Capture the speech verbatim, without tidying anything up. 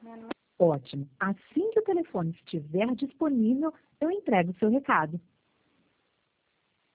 Ótimo. Assim que o telefone estiver disponível, eu entrego o seu recado.